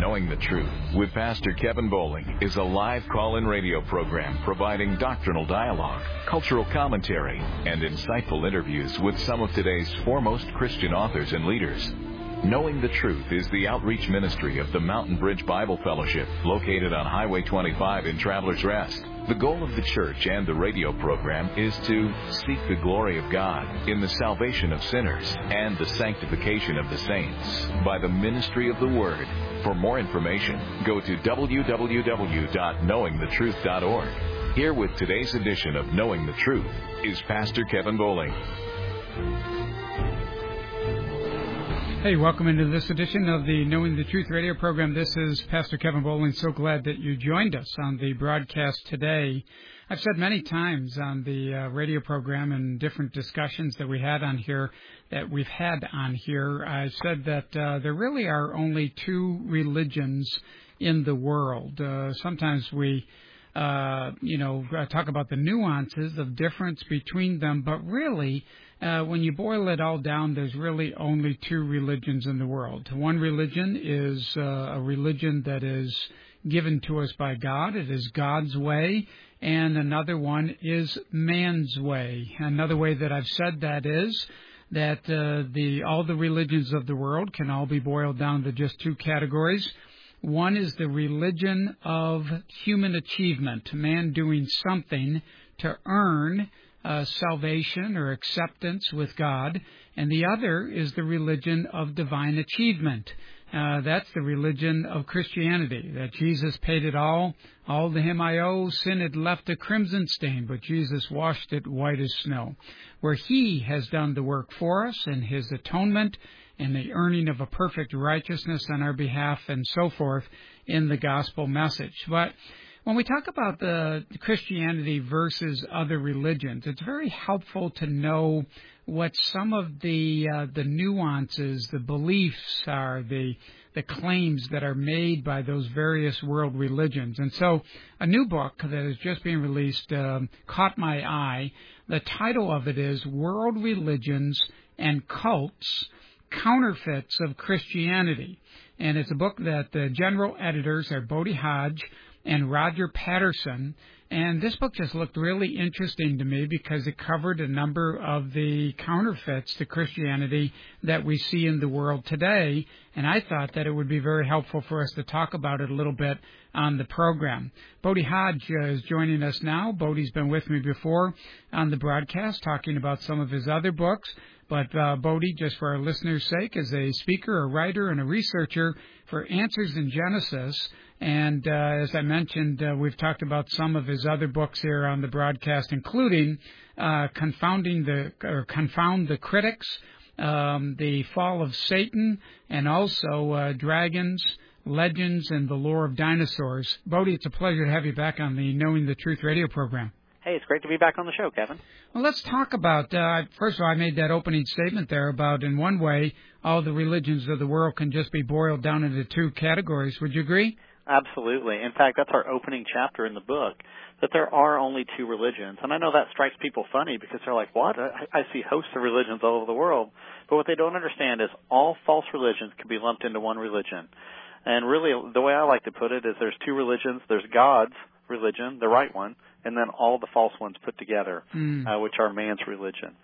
Knowing the Truth with Pastor Kevin Bowling is a live call-in radio program providing doctrinal dialogue, cultural commentary, and insightful interviews with some of today's foremost Christian authors and leaders. Knowing the Truth is the outreach ministry of the Mountain Bridge Bible Fellowship, located on Highway 25 in Travelers Rest. The goal of the church and the radio program is to seek the glory of God in the salvation of sinners and the sanctification of the saints by the ministry of the Word. For more information, go to www.knowingthetruth.org. Here with today's edition of Knowing the Truth is Pastor Kevin Bowling. Hey, welcome into this edition of the Knowing the Truth radio program. This is Pastor Kevin Bowling. So glad that you joined us on the broadcast today. I've said many times on the radio program and different discussions that we've had on here, I've said that there really are only two religions in the world. Sometimes we talk about the nuances of difference between them, but really, when you boil it all down, there's really only two religions in the world. One religion is a religion that is given to us by God. It is God's way. And another one is man's way. Another way that I've said that is that all the religions of the world can all be boiled down to just two categories. One is the religion of human achievement, man doing something to earn salvation or acceptance with God, and the other is the religion of divine achievement. That's the religion of Christianity, that Jesus paid it all to him I owe, sin had left a crimson stain, but Jesus washed it white as snow, where he has done the work for us in his atonement and the earning of a perfect righteousness on our behalf and so forth in the gospel message. But when we talk about the Christianity versus other religions, it's very helpful to know what some of the nuances, the beliefs are, the claims that are made by those various world religions. And so a new book that is just being released caught my eye. The title of it is World Religions and Cults, Counterfeits of Christianity. And it's a book that the general editors are Bodie Hodge and Roger Patterson. And this book just looked really interesting to me because it covered a number of the counterfeits to Christianity that we see in the world today. And I thought that it would be very helpful for us to talk about it a little bit on the program. Bodie Hodge is joining us now. Bodie's been with me before on the broadcast talking about some of his other books. But Bodie, just for our listeners' sake, is a speaker, a writer, and a researcher for Answers in Genesis. And as I mentioned, we've talked about some of his other books here on the broadcast, including Confound the Critics, The Fall of Satan, and also Dragons, Legends, and the Lore of Dinosaurs. Bodie, it's a pleasure to have you back on the Knowing the Truth radio program. Hey, it's great to be back on the show, Kevin. Well, let's talk about, first of all, I made that opening statement there about, in one way, all the religions of the world can just be boiled down into two categories. Would you agree? Absolutely. In fact, that's our opening chapter in the book, that there are only two religions. And I know that strikes people funny because they're like, what? I see hosts of religions all over the world. But what they don't understand is all false religions can be lumped into one religion. And really, the way I like to put it is there's two religions. There's God's religion, the right one, and then all the false ones put together, which are man's religion.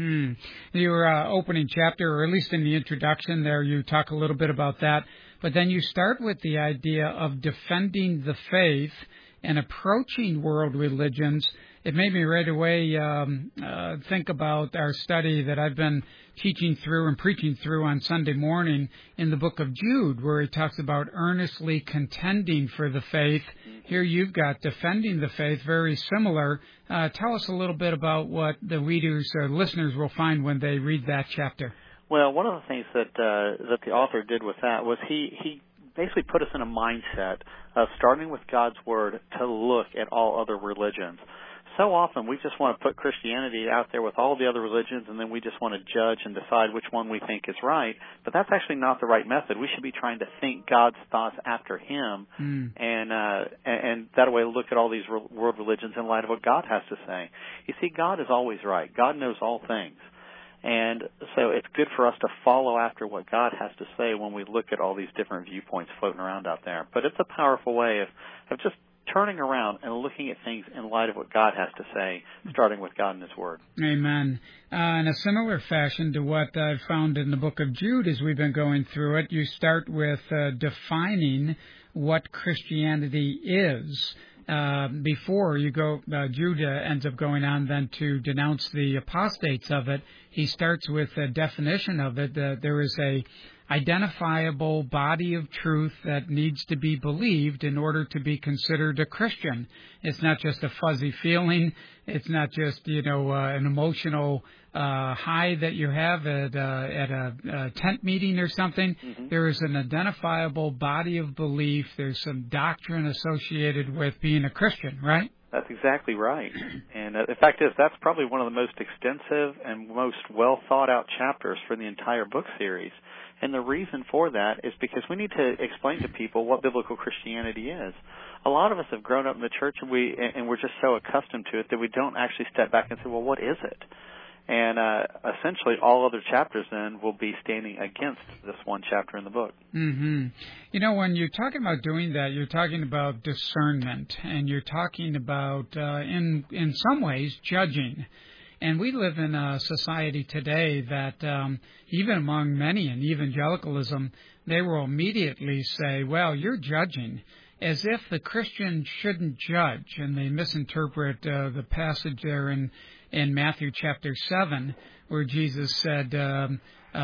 Your opening chapter, or at least in the introduction there, you talk a little bit about that. But then you start with the idea of defending the faith and approaching world religions. It made me right away think about our study that I've been teaching through and preaching through on Sunday morning in the book of Jude, where he talks about earnestly contending for the faith. Here you've got defending the faith, very similar. Tell us a little bit about what the readers or listeners will find when they read that chapter. Well, one of the things that the author did with that was he basically put us in a mindset of starting with God's Word to look at all other religions. So often we just want to put Christianity out there with all the other religions, and then we just want to judge and decide which one we think is right. But that's actually not the right method. We should be trying to think God's thoughts after Him, and that way look at all these world religions in light of what God has to say. You see, God is always right. God knows all things. And so it's good for us to follow after what God has to say when we look at all these different viewpoints floating around out there. But it's a powerful way of just turning around and looking at things in light of what God has to say, starting with God and His Word. Amen. In a similar fashion to what I've found in the book of Jude as we've been going through it, you start with defining what Christianity is. Before you go, Jude ends up going on then to denounce the apostates of it. He starts with a definition of it. There is a identifiable body of truth that needs to be believed in order to be considered a Christian. It's not just a fuzzy feeling. It's not just, an emotional high that you have at a tent meeting or something. Mm-hmm. There is an identifiable body of belief. There's some doctrine associated with being a Christian, right? That's exactly right. And the fact is, that's probably one of the most extensive and most well-thought-out chapters for the entire book series. And the reason for that is because we need to explain to people what biblical Christianity is. A lot of us have grown up in the church, and we're just so accustomed to it that we don't actually step back and say, well, what is it? And essentially all other chapters then will be standing against this one chapter in the book. Mm-hmm. When you're talking about doing that, you're talking about discernment, and you're talking about, in some ways, judging. And we live in a society today that even among many in evangelicalism, they will immediately say, well, you're judging, as if the Christian shouldn't judge. And they misinterpret the passage there in Matthew chapter 7 where Jesus said, do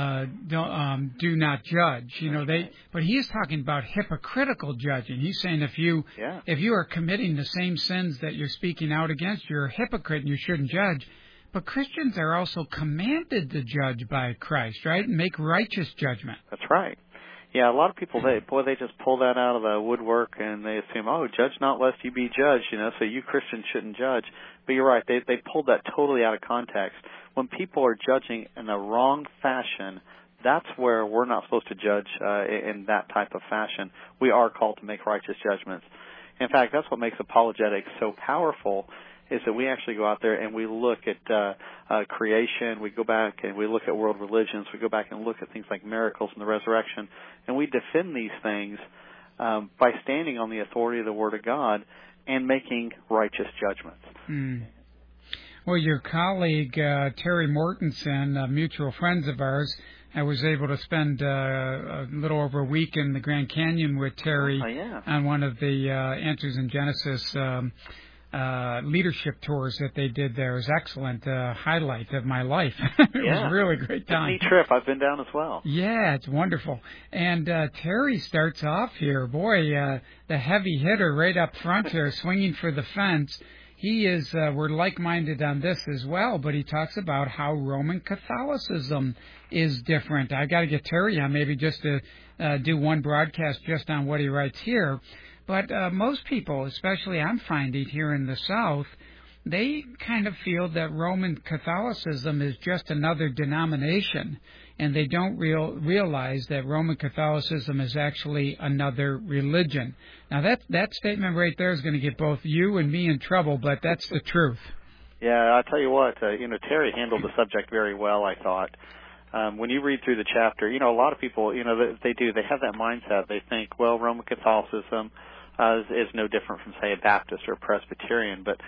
not judge. But he is talking about hypocritical judging. He's saying if you are committing the same sins that you're speaking out against, you're a hypocrite and you shouldn't judge. But Christians are also commanded to judge by Christ, right? And make righteous judgment. That's right. Yeah, a lot of people, they just pull that out of the woodwork and they assume, judge not lest you be judged, so you Christians shouldn't judge. But you're right, they pulled that totally out of context. When people are judging in the wrong fashion, that's where we're not supposed to judge in that type of fashion. We are called to make righteous judgments. In fact, that's what makes apologetics so powerful, is that we actually go out there and we look at creation, we go back and we look at world religions, we go back and look at things like miracles and the resurrection, and we defend these things by standing on the authority of the Word of God and making righteous judgments. Well, your colleague, Terry Mortensen, mutual friends of ours, I was able to spend a little over a week in the Grand Canyon with Terry on one of the Answers in Genesis leadership tours that they did there. It was excellent highlight of my life. It was a really great time. It's a neat trip. I've been down as well. Yeah, it's wonderful. And Terry starts off here. Boy, the heavy hitter right up front here, swinging for the fence. He is, we're like-minded on this as well, but he talks about how Roman Catholicism is different. I got to get Terry on maybe just to do one broadcast just on what he writes here. But most people, especially I'm finding here in the South, they kind of feel that Roman Catholicism is just another denomination, and they don't realize that Roman Catholicism is actually another religion. Now, that statement right there is going to get both you and me in trouble, but that's the truth. Yeah, I tell you what, Terry handled the subject very well, I thought. When you read through the chapter, a lot of people, they have that mindset. They think, well, Roman Catholicism is no different from, say, a Baptist or a Presbyterian, but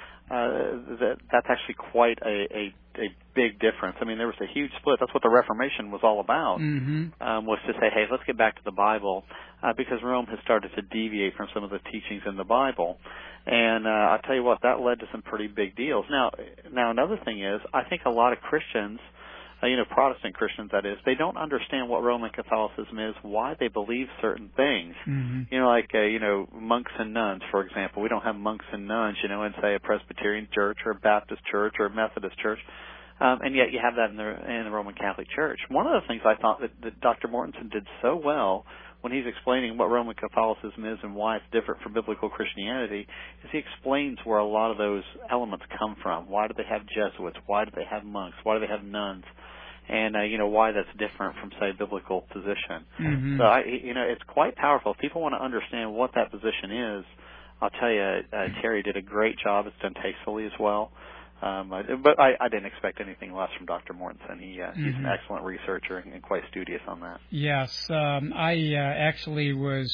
that's actually quite a big difference. I mean, there was a huge split. That's what the Reformation was all about, was to say, hey, let's get back to the Bible, because Rome has started to deviate from some of the teachings in the Bible. And I'll tell you what, that led to some pretty big deals. Now another thing is, I think a lot of Christians, Protestant Christians, that is, they don't understand what Roman Catholicism is, why they believe certain things. Like monks and nuns, for example. We don't have monks and nuns, in, say, a Presbyterian church or a Baptist church or a Methodist church. And yet you have that in the Roman Catholic Church. One of the things I thought that Dr. Mortensen did so well when he's explaining what Roman Catholicism is and why it's different from biblical Christianity is he explains where a lot of those elements come from. Why do they have Jesuits? Why do they have monks? Why do they have nuns? And, why that's different from, say, biblical position. So, it's quite powerful. If people want to understand what that position is, I'll tell you, Terry did a great job. It's done tastefully as well. But I didn't expect anything less from Dr. Mortensen. He's an excellent researcher and quite studious on that. Yes, I actually was.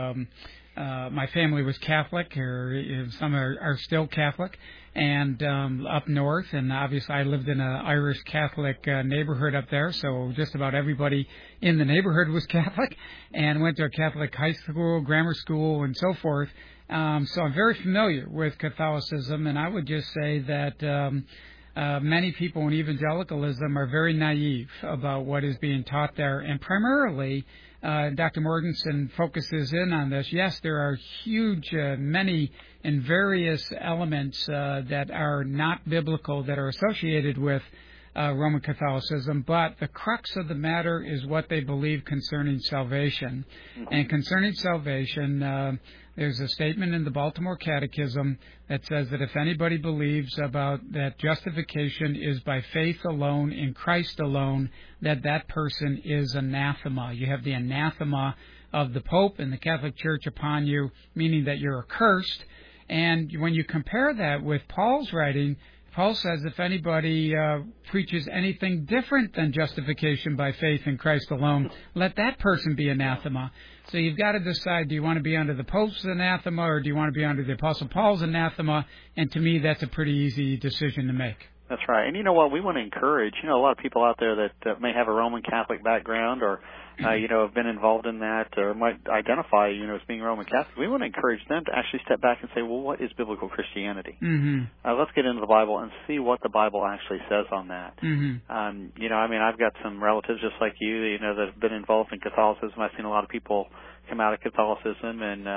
My family was Catholic, or some are still Catholic, and up north, and obviously I lived in an Irish Catholic neighborhood up there, so just about everybody in the neighborhood was Catholic, and went to a Catholic high school, grammar school, and so forth. So I'm very familiar with Catholicism, and I would just say that many people in evangelicalism are very naive about what is being taught there, and primarily Dr. Mortensen focuses in on this. Yes, there are huge, many and various elements that are not biblical that are associated with Roman Catholicism, but the crux of the matter is what they believe concerning salvation. And concerning salvation, there's a statement in the Baltimore Catechism that says that if anybody believes about that justification is by faith alone in Christ alone, that person is anathema. You have the anathema of the Pope and the Catholic Church upon you, meaning that you're accursed. And when you compare that with Paul's writing, Paul says if anybody preaches anything different than justification by faith in Christ alone, let that person be anathema. So you've got to decide, do you want to be under the Pope's anathema or do you want to be under the Apostle Paul's anathema? And to me, that's a pretty easy decision to make. That's right. And you know what? We want to encourage, a lot of people out there that may have a Roman Catholic background or, have been involved in that or might identify, as being Roman Catholic. We want to encourage them to actually step back and say, well, what is biblical Christianity? Let's get into the Bible and see what the Bible actually says on that. I've got some relatives just like you, that have been involved in Catholicism. I've seen a lot of people come out of Catholicism and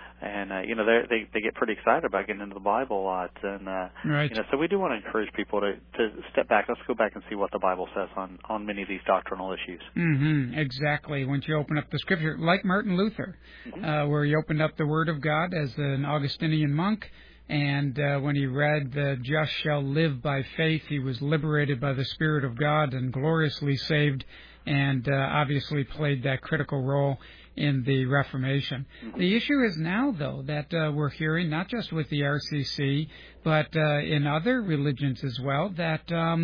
they get pretty excited about getting into the Bible a lot, and right. So we do want to encourage people to step back. Let's go back and see what the Bible says on many of these doctrinal issues. Exactly. Once you open up the Scripture, like Martin Luther, where he opened up the Word of God as an Augustinian monk, and when he read "The just shall live by faith," he was liberated by the Spirit of God and gloriously saved, and obviously played that critical role in the Reformation. The issue is now, though, that we're hearing, not just with the RCC, but in other religions as well, that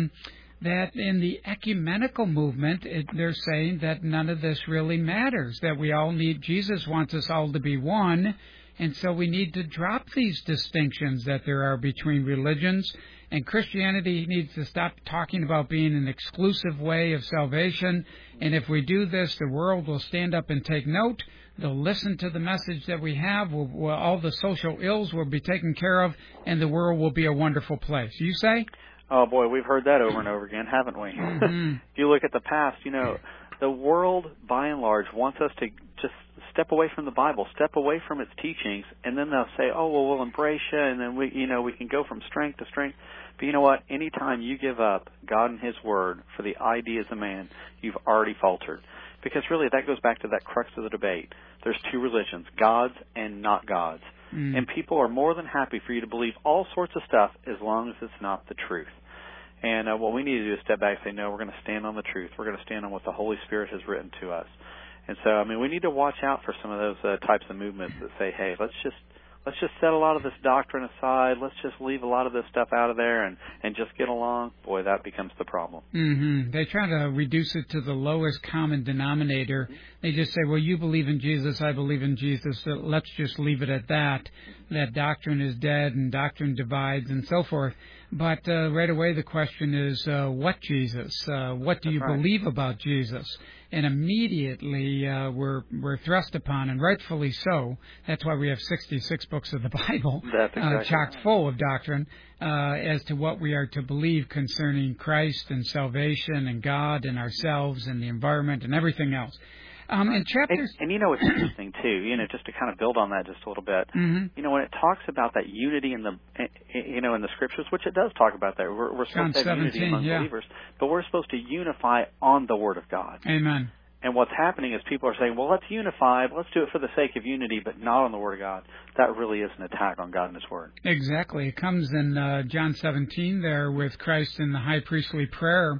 in the ecumenical movement, they're saying that none of this really matters, that we all need, Jesus wants us all to be one, and so we need to drop these distinctions that there are between religions, and Christianity needs to stop talking about being an exclusive way of salvation. And if we do this, the world will stand up and take note. They'll listen to the message that we have. All the social ills will be taken care of, and the world will be a wonderful place. You say? Oh, boy, we've heard that over and over again, haven't we? If you look at the past, the world, by and large, wants us to just step away from the Bible, step away from its teachings, and then they'll say, oh, well, we'll embrace you, and then we can go from strength to strength. But you know what? Anytime you give up God and His Word for the ideas of man, you've already faltered. Because really, that goes back to that crux of the debate. There's two religions, God's and not God's. And people are more than happy for you to believe all sorts of stuff as long as it's not the truth. And what we need to do is step back and say, no, we're going to stand on the truth. We're going to stand on what the Holy Spirit has written to us. And so, we need to watch out for some of those types of movements that say, hey, let's just set a lot of this doctrine aside. Let's just leave a lot of this stuff out of there and just get along. Boy, that becomes the problem. They try to reduce it to the lowest common denominator. They just say, well, you believe in Jesus, I believe in Jesus, so let's just leave it at that. That doctrine is dead and doctrine divides and so forth. But right away the question is, what Jesus? What do you believe about Jesus? And immediately we're thrust upon, and rightfully so. That's why we have 66 books of the Bible chock full of doctrine as to what we are to believe concerning Christ and salvation and God and ourselves and the environment and everything else. In chapters, and it's interesting too. Just to kind of build on that just a little bit. When it talks about that unity in the, in the Scriptures, which it does talk about that, we're supposed to have unity among believers, but we're supposed to unify on the Word of God. Amen. And what's happening is people are saying, well, let's unify, let's do it for the sake of unity, but not on the Word of God. That really is an attack on God and His Word. Exactly. It comes in John 17 there with Christ in the high priestly prayer.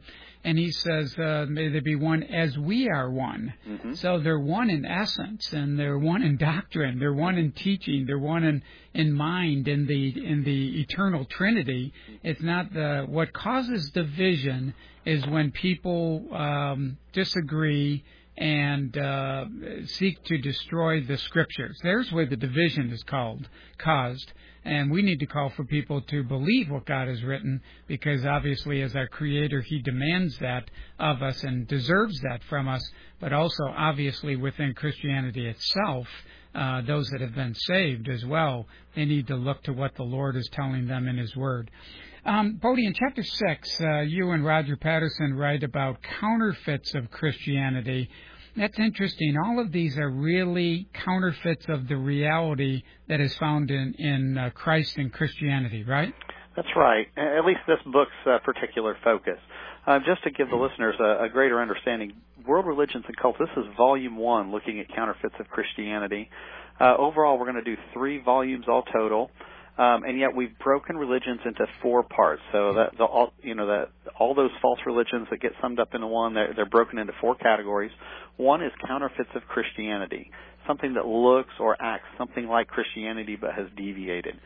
And he says, may they be one as we are one. Mm-hmm. So they're one in essence, and they're one in doctrine, they're one in teaching, they're one in mind, in the eternal Trinity. It's not what causes division is when people disagree and seek to destroy the Scriptures. There's where the division is caused. And we need to call for people to believe what God has written, because obviously as our Creator, He demands that of us and deserves that from us. But also, obviously, within Christianity itself, those that have been saved as well, they need to look to what the Lord is telling them in His Word. Bodie, in chapter 6, you and Roger Patterson write about counterfeits of Christianity. That's interesting. All of these are really counterfeits of the reality that is found in Christ and Christianity, right? That's right. At least this book's particular focus. Just to give the listeners a greater understanding, World Religions and Cults, this is Volume 1, looking at counterfeits of Christianity. Overall, we're going to do 3 volumes all total. And yet we've broken religions into 4 parts. So that all those false religions that get summed up into one, they're broken into 4 categories. One is counterfeits of Christianity, something that looks or acts something like Christianity but has deviated.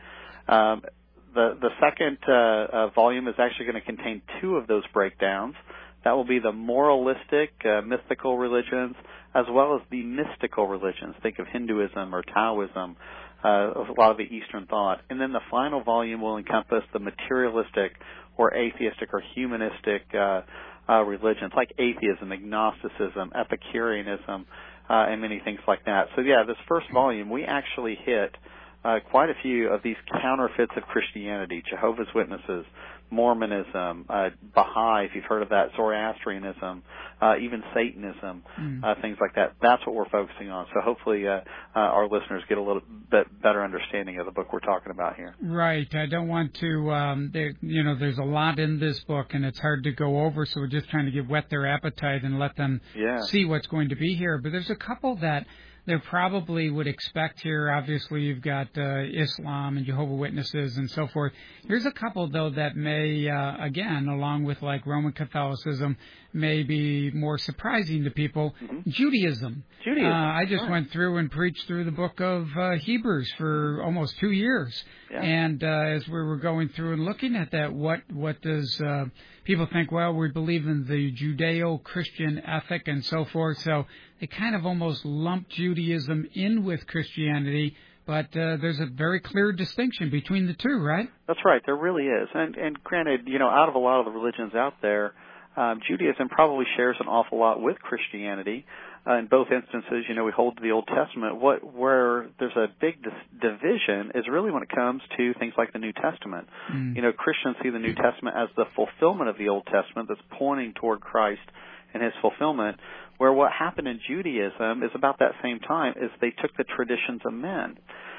The second volume is actually going to contain 2 of those breakdowns. That will be the moralistic, mythical religions, as well as the mystical religions. Think of Hinduism or Taoism, a lot of the Eastern thought. And then the final volume will encompass the materialistic or atheistic or humanistic religions, like atheism, agnosticism, Epicureanism, and many things like that. So, yeah, this first volume, we actually hit quite a few of these counterfeits of Christianity: Jehovah's Witnesses, Mormonism, Baha'i, if you've heard of that, Zoroastrianism, even Satanism, things like that. That's what we're focusing on. So hopefully our listeners get a little bit better understanding of the book we're talking about here. Right. I don't want to, there's a lot in this book, and it's hard to go over, so we're just trying to whet their appetite and let them see what's going to be here. But there's a couple that they probably would expect here. Obviously, you've got Islam and Jehovah's Witnesses and so forth. Here's a couple, though, that may, again, along with like Roman Catholicism, may be more surprising to people. Mm-hmm. Judaism. I just went through and preached through the book of Hebrews for almost 2 years. Yeah. And as we were going through and looking at that, what does people think? Well, we believe in the Judeo-Christian ethic and so forth. So they kind of almost lump Judaism in with Christianity. But there's a very clear distinction between the two, right? That's right. There really is. And granted, out of a lot of the religions out there, Judaism probably shares an awful lot with Christianity. In both instances, we hold to the Old Testament. Where there's a big division is really when it comes to things like the New Testament. Christians see the New Testament as the fulfillment of the Old Testament that's pointing toward Christ and His fulfillment, where what happened in Judaism is about that same time is they took the traditions of men.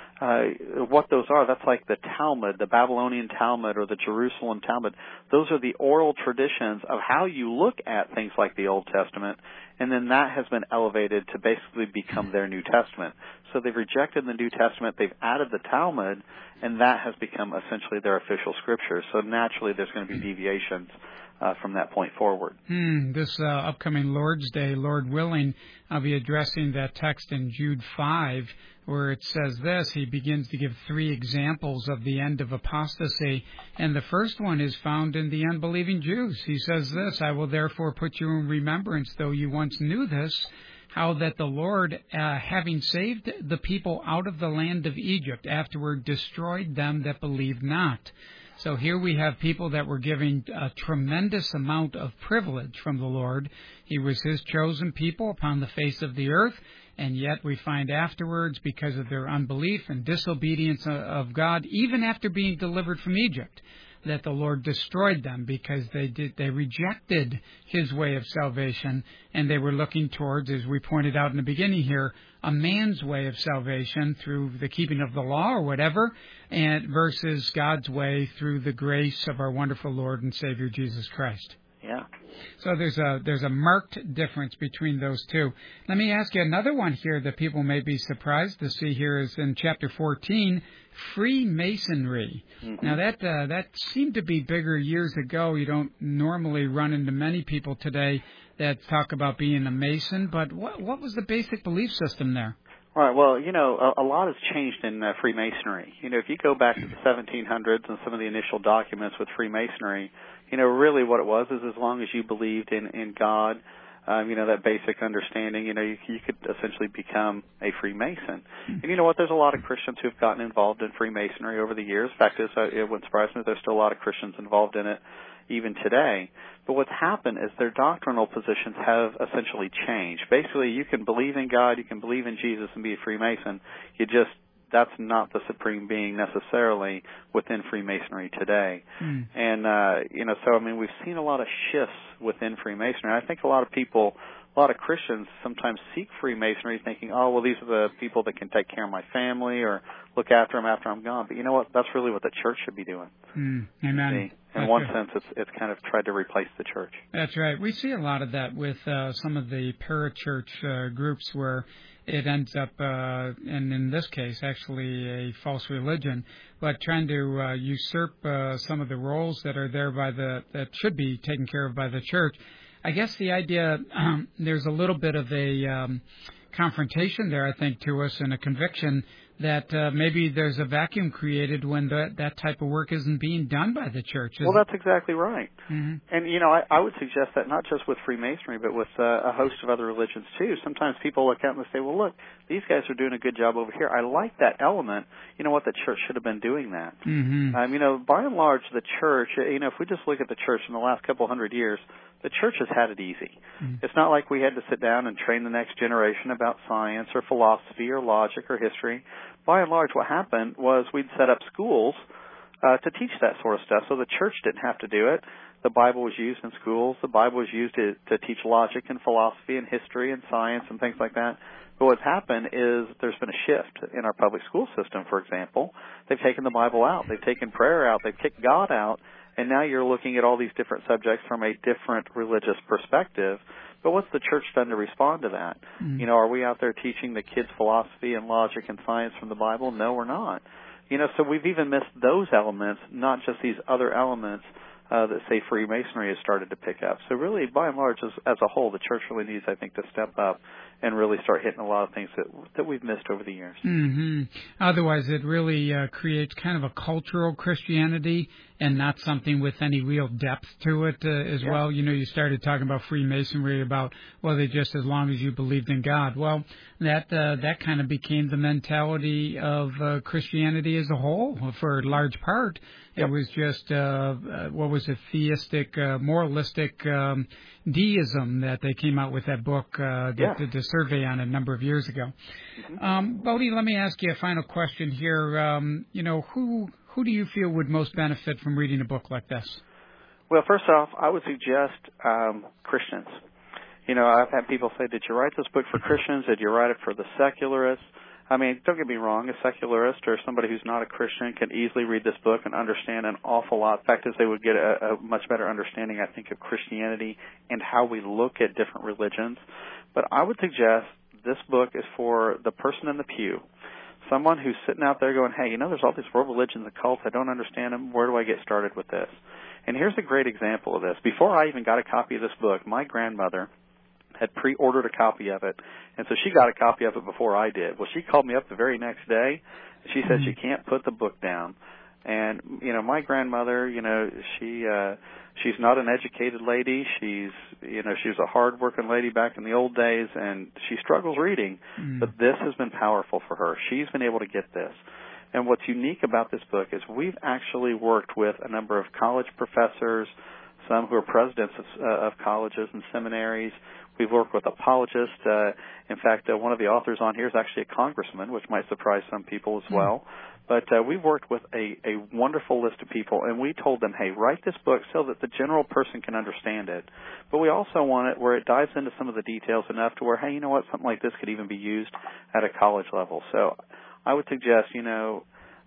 What those are, that's like the Talmud, the Babylonian Talmud or the Jerusalem Talmud. Those are the oral traditions of how you look at things like the Old Testament, and then that has been elevated to basically become their New Testament. So they've rejected the New Testament, they've added the Talmud, and that has become essentially their official scripture. So naturally there's going to be deviations from that point forward. This upcoming Lord's Day, Lord willing, I'll be addressing that text in Jude 5, where it says this. He begins to give 3 examples of the end of apostasy, and the first one is found in the unbelieving Jews. He says this: I will therefore put you in remembrance, though you once knew this, how that the Lord, having saved the people out of the land of Egypt, afterward destroyed them that believed not. So here we have people that were given a tremendous amount of privilege from the Lord. He was His chosen people upon the face of the earth, and yet we find afterwards, because of their unbelief and disobedience of God, even after being delivered from Egypt, that the Lord destroyed them because they rejected His way of salvation, and they were looking towards, as we pointed out in the beginning here, a man's way of salvation through the keeping of the law or whatever, and versus God's way through the grace of our wonderful Lord and Savior Jesus Christ. Yeah. So there's a marked difference between those two. Let me ask you another one here that people may be surprised to see here is in chapter 14, Freemasonry. Mm-hmm. Now that seemed to be bigger years ago. You don't normally run into many people today that talk about being a Mason, but what was the basic belief system there? Right. Well, a lot has changed in Freemasonry. If you go back to the 1700s and some of the initial documents with Freemasonry, really what it was is as long as you believed in God, that basic understanding, you could essentially become a Freemason. And you know what? There's a lot of Christians who've gotten involved in Freemasonry over the years. In fact, it wouldn't surprise me. There's still a lot of Christians involved in it even today. But what's happened is their doctrinal positions have essentially changed. Basically, you can believe in God, you can believe in Jesus and be a Freemason. That's not the supreme being necessarily within Freemasonry today. And, we've seen a lot of shifts within Freemasonry. I think a lot of Christians sometimes seek Freemasonry thinking, oh, well, these are the people that can take care of my family or look after them after I'm gone. But you know what? That's really what the church should be doing. Amen. In one sense, it's kind of tried to replace the church. That's right. We see a lot of that with some of the parachurch groups where it ends up, and in this case, actually a false religion, but trying to usurp some of the roles that are there that should be taken care of by the church. I guess the idea, there's a little bit of a confrontation there, I think, to us, and a conviction that maybe there's a vacuum created when that type of work isn't being done by the church. Well, that's exactly right. Mm-hmm. And, I would suggest that not just with Freemasonry, but with a host of other religions, too. Sometimes people look out and say, well, look, these guys are doing a good job over here. I like that element. You know what? The church should have been doing that. Mm-hmm. By and large, the church, if we just look at the church in the last couple hundred years, the church has had it easy. Mm-hmm. It's not like we had to sit down and train the next generation about science or philosophy or logic or history. By and large, what happened was we'd set up schools to teach that sort of stuff, so the church didn't have to do it. The Bible was used in schools. The Bible was used to teach logic and philosophy and history and science and things like that. But what's happened is there's been a shift in our public school system, for example. They've taken the Bible out. They've taken prayer out. They've kicked God out. And now you're looking at all these different subjects from a different religious perspective. But what's the church done to respond to that? Mm-hmm. Are we out there teaching the kids philosophy and logic and science from the Bible? No, we're not. So we've even missed those elements, not just these other elements that, say, Freemasonry has started to pick up. So really, by and large, as a whole, the church really needs, I think, to step up and really start hitting a lot of things that we've missed over the years. Mm-hmm. Otherwise, it really creates kind of a cultural Christianity and not something with any real depth to it as well. You started talking about Freemasonry, about, well, they just as long as you believed in God. Well, that kind of became the mentality of Christianity as a whole for a large part. It was just, theistic, moralistic deism that they came out with that book, the survey on a number of years ago. Mm-hmm. Bodie, let me ask you a final question here. Who do you feel would most benefit from reading a book like this? Well, first off, I would suggest Christians. I've had people say, did you write this book for Christians? Did you write it for the secularists? I mean, don't get me wrong, a secularist or somebody who's not a Christian can easily read this book and understand an awful lot. In fact, they would get a much better understanding, I think, of Christianity and how we look at different religions. But I would suggest this book is for the person in the pew, someone who's sitting out there going, hey, there's all these world religions and cults. I don't understand them. Where do I get started with this? And here's a great example of this. Before I even got a copy of this book, my grandmother had pre-ordered a copy of it, and so she got a copy of it before I did. Well, she called me up the very next day. She said she can't put the book down. And, my grandmother, she's not an educated lady. She was a hard-working lady back in the old days, and she struggles reading. But this has been powerful for her. She's been able to get this. And what's unique about this book is we've actually worked with a number of college professors, some who are presidents of colleges and seminaries. We've worked with apologists. In fact, one of the authors on here is actually a congressman, which might surprise some people as well. But we've worked with a wonderful list of people, and we told them, hey, write this book so that the general person can understand it. But we also want it where it dives into some of the details enough to where, hey, you know what, something like this could even be used at a college level. So I would suggest,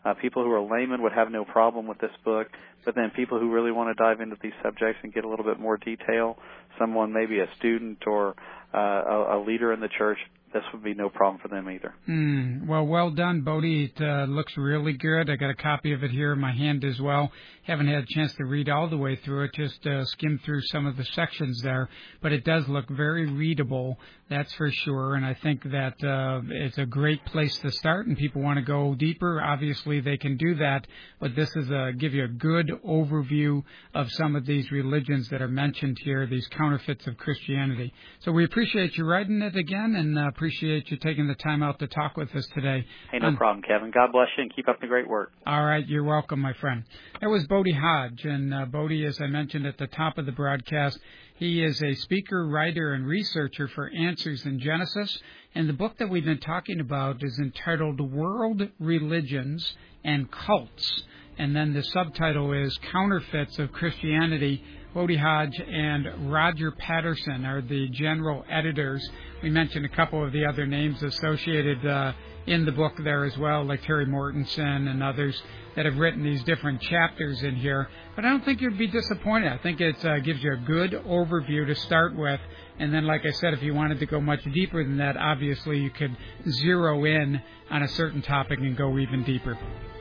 People who are laymen would have no problem with this book, but then people who really want to dive into these subjects and get a little bit more detail, someone maybe a student or a leader in the church, this would be no problem for them either. Well done, Bodie. It looks really good. I got a copy of it here in my hand as well. Haven't had a chance to read all the way through it, just skimmed through some of the sections there. But it does look very readable, that's for sure. And I think that it's a great place to start, and people want to go deeper. Obviously, they can do that. But this is give you a good overview of some of these religions that are mentioned here, these counterfeits of Christianity. So we appreciate you writing it again, and appreciate you taking the time out to talk with us today. Hey, no problem, Kevin. God bless you, and keep up the great work. All right, you're welcome, my friend. That was Bodie Hodge, and Bodie, as I mentioned at the top of the broadcast, he is a speaker, writer, and researcher for Answers in Genesis, and the book that we've been talking about is entitled World Religions and Cults, and then the subtitle is Counterfeits of Christianity. Bodie Hodge and Roger Patterson are the general editors. We mentioned a couple of the other names associated in the book there as well, like Terry Mortensen and others that have written these different chapters in here. But I don't think you'd be disappointed. I think it gives you a good overview to start with. And then, like I said, if you wanted to go much deeper than that, obviously you could zero in on a certain topic and go even deeper.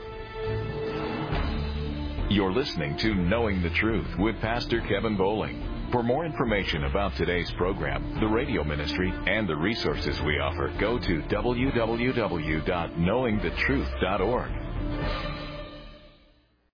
You're listening to Knowing the Truth with Pastor Kevin Bowling. For more information about today's program, the radio ministry, and the resources we offer, go to www.knowingthetruth.org.